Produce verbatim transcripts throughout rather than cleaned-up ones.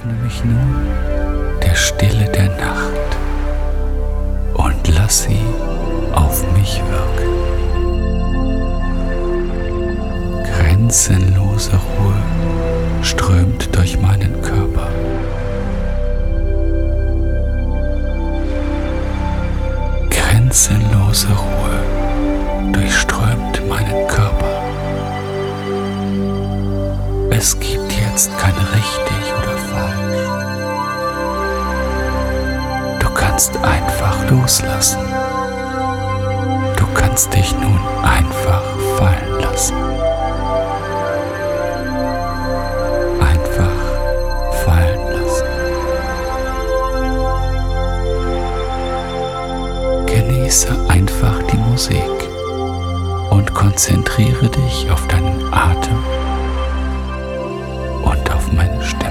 Öffne mich nun der Stille der Nacht und lass sie auf mich wirken. Grenzenlose Ruhe strömt durch meinen Körper. Grenzenlose Ruhe durchströmt meinen Körper. Es gibt jetzt kein richtig oder falsch. Du kannst einfach loslassen. Du kannst dich nun einfach fallen lassen. Einfach fallen lassen. Genieße einfach die Musik und konzentriere dich auf deinen Atem und auf meine Stimme.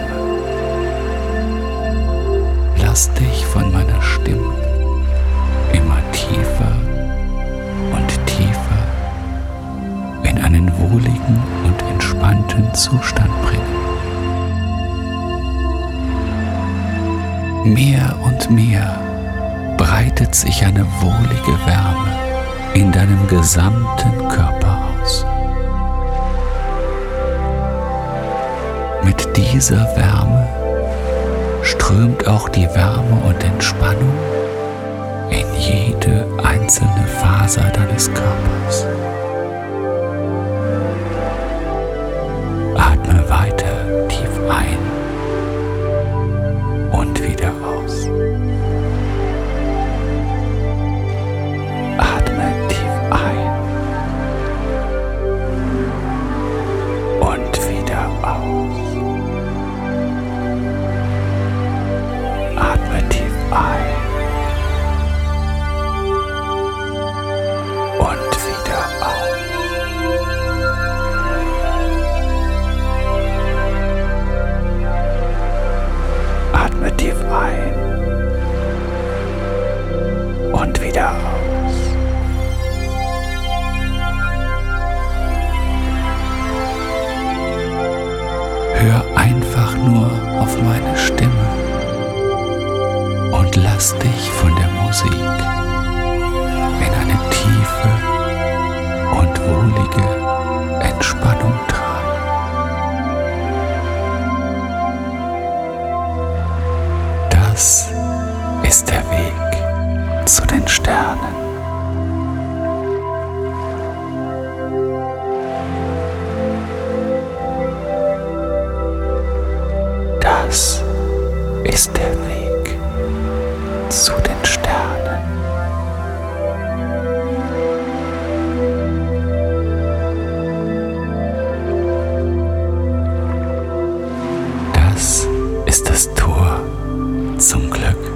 Lass dich von meiner Stimme immer tiefer und tiefer in einen wohligen und entspannten Zustand bringen. Mehr und mehr breitet sich eine wohlige Wärme in deinem gesamten Körper aus. Mit dieser Wärme strömt auch die Wärme und Entspannung in jede einzelne Faser deines Körpers. Atme weiter tief ein und wieder aus. Atme tief ein und wieder aus. Atme tief ein und wieder aus. Atme tief ein und wieder aus. Hör einfach nur auf meine Stimme und lass dich von der Musik in eine tiefe und wohlige Entspannung tragen. Das ist der Weg zu den Sternen. Das ist der Weg zu den Sternen. Das ist das Tor zum Glück.